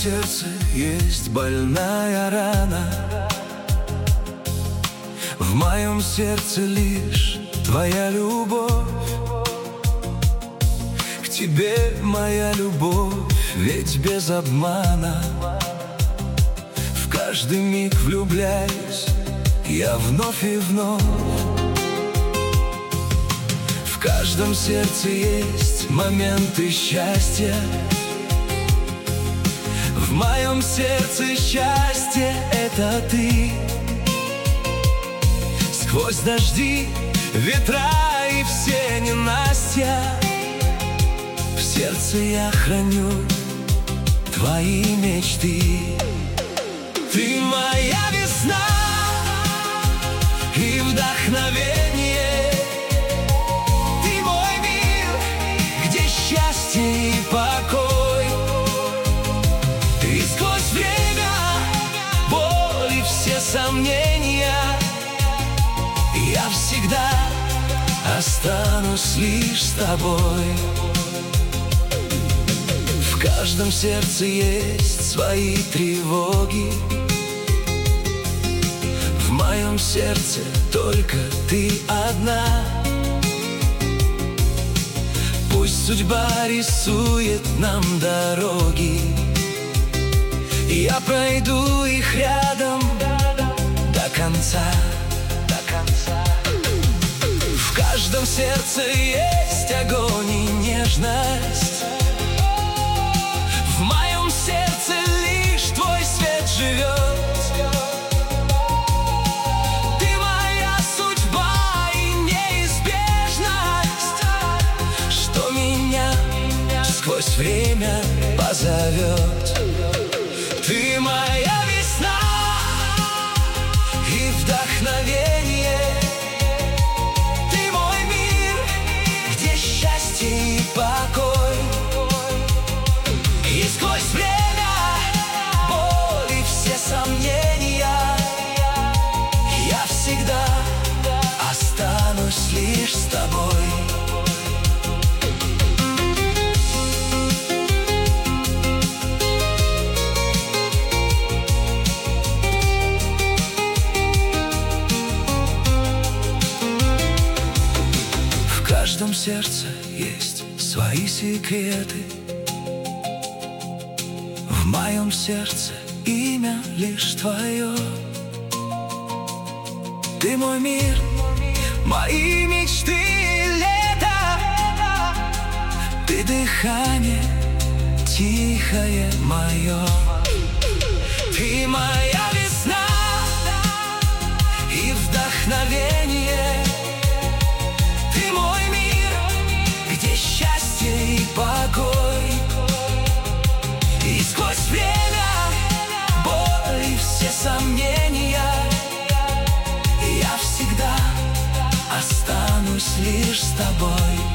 сердце есть больная рана. В моем сердце лишь твоя любовь. К тебе моя любовь, ведь без обмана. В каждый миг влюбляюсь я вновь и вновь. В каждом сердце есть моменты счастья. В моем сердце счастье — это ты. Сквозь дожди, ветра и все ненастья в сердце я храню твои мечты. Ты моя весна и вдохновение. Ты мой мир, где счастье и покой. И сквозь время, боль и все сомнения я всегда останусь лишь с тобой. В каждом сердце есть свои тревоги. В моем сердце только ты одна. Пусть судьба рисует нам дороги, я пройду их рядом до конца. В каждом сердце есть огонь и нежность. В моем сердце лишь твой свет живет. Ты моя судьба и неизбежность, что меня сквозь время позовет. Ты моя весна и вдохновение. Ты мой мир, где счастье и покой. И сквозь время, боль и все сомнения я всегда останусь лишь с тобой. В каждом сердце есть свои секреты. В моем сердце имя лишь твое. Ты мой мир, мои мечты, лето. Ты дыхание тихое мое. Ты моя весна и вдохновение. Ты мой мир, где счастье и покой. И сквозь время, боль и все сомнения я всегда останусь лишь с тобой.